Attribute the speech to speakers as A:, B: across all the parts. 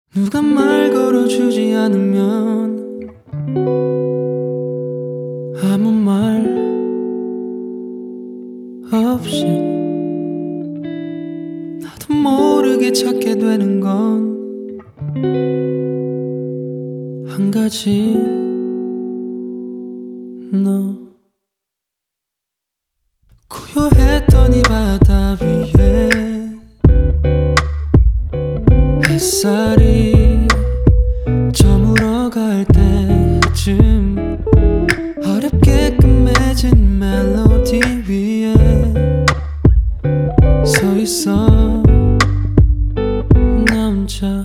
A: 누가 말 걸어주지 않으면 아무 말 없이 나도 모르게 찾게 되는 건 한 가지, 너. 고요했던 이 바다 위에 햇살이 저물어 갈 때쯤 어렵게 끝맺은 멜로디 위에 서 있어 나 혼자.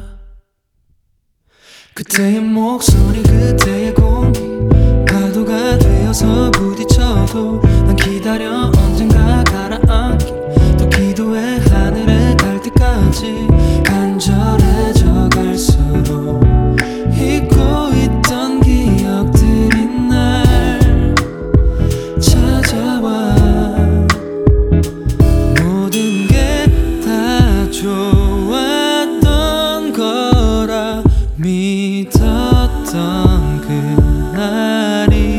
A: 그때의 목소리, 그때의 공기, 파도가 되어서 부딪혀도 난 기다려 언젠가 가라앉기. 또 기도해 하늘에 닿을 때까지. 간절해져 갈수록 잊고 있던 기억들이 날 찾아와. 모든 게 다 좋았던 거라 믿었던 그날이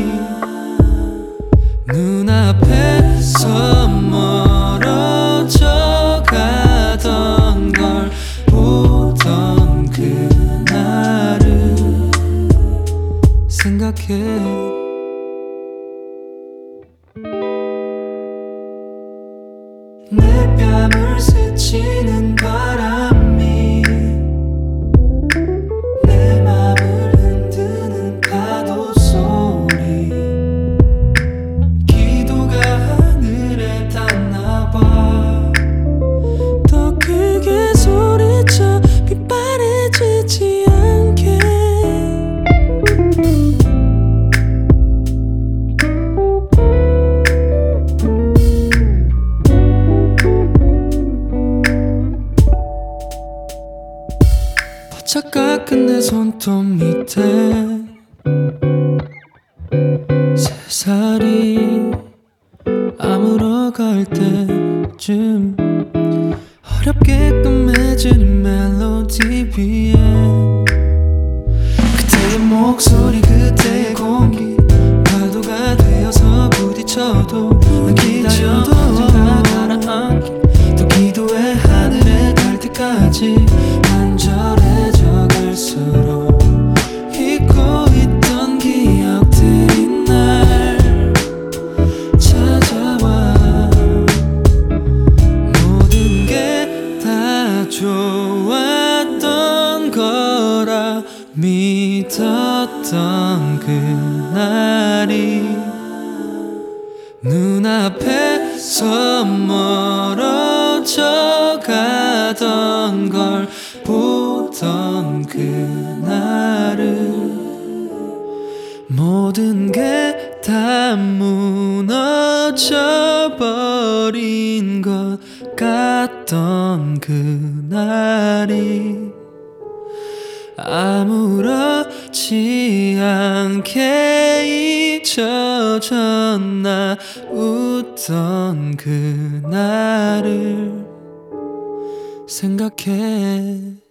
A: 눈앞에서 멀어져 가던 걸 보던 그날을 생각해. 내 뺨을 스치는 바람이 내 맘을 흔드는 파도 소리. 기도가 하늘에 닿나봐. 더 크게 소리쳐 빗바래지지 않게. 바짝 깎은 내 손톱 밑에 새살이 아물어 갈 때쯤 어렵게 끝맺은 멜로디 위에 그때의 목소리, 그때의 공기, 파도가 되어서 부딪혀도 난 기다려도 언젠가 가라앉기. 또 기도해 하늘에 닿을 때까지. 간절해져 갈수록 잊고 있던 기억들이 날 찾아와. 모든 게 다 좋았던 거라 믿었던 그날이 눈앞에서 멀어져 가던 걸 보던 그날을 모든 게 다 무너져 버린 것 같던 그날이 아무렇지 않게 잊혀졌나. 웃던 그날을 생각해.